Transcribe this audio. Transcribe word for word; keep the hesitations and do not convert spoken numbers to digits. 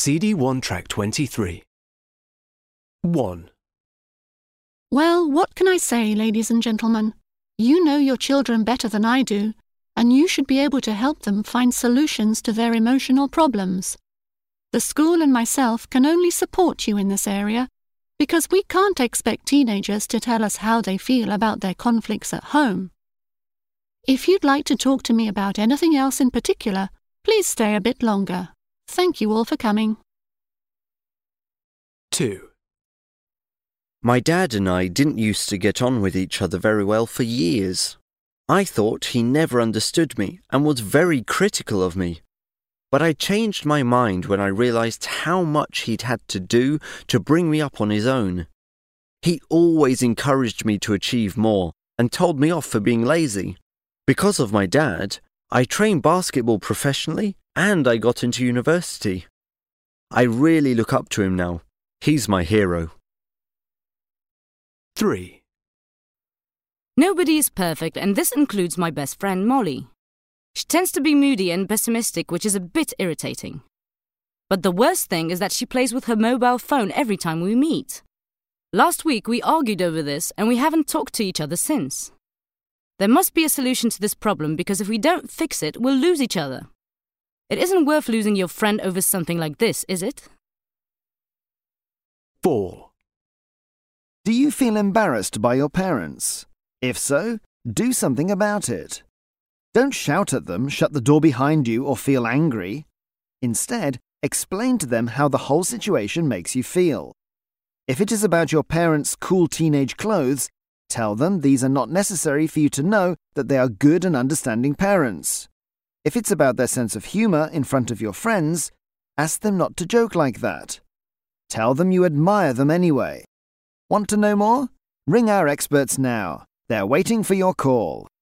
C D one track twenty-three. one. Well, what can I say, ladies and gentlemen? You know your children better than I do, and you should be able to help them find solutions to their emotional problems. The school and myself can only support you in this area, because we can't expect teenagers to tell us how they feel about their conflicts at home. If you'd like to talk to me about anything else in particular, please stay a bit longer. Thank you all for coming. two. My dad and I didn't used to get on with each other very well for years. I thought he never understood me and was very critical of me. But I changed my mind when I realized how much he'd had to do to bring me up on his own. He always encouraged me to achieve more and told me off for being lazy. Because of my dad, I trained basketball professionally and I got into university. I really look up to him now. He's my hero. three. Nobody is perfect, and this includes my best friend Molly. She tends to be moody and pessimistic, which is a bit irritating. But the worst thing is that she plays with her mobile phone every time we meet. Last week we argued over this and we haven't talked to each other since. There must be a solution to this problem, because if we don't fix it, we'll lose each other. It isn't worth losing your friend over something like this, is it? four. Do you feel embarrassed by your parents? If so, do something about it. Don't shout at them, shut the door behind you, or feel angry. Instead, explain to them how the whole situation makes you feel. If it is about your parents' cool teenage clothes, tell them these are not necessary for you to know that they are good and understanding parents. If it's about their sense of humor in front of your friends, ask them not to joke like that. Tell them you admire them anyway. Want to know more? Ring our experts now. They're waiting for your call.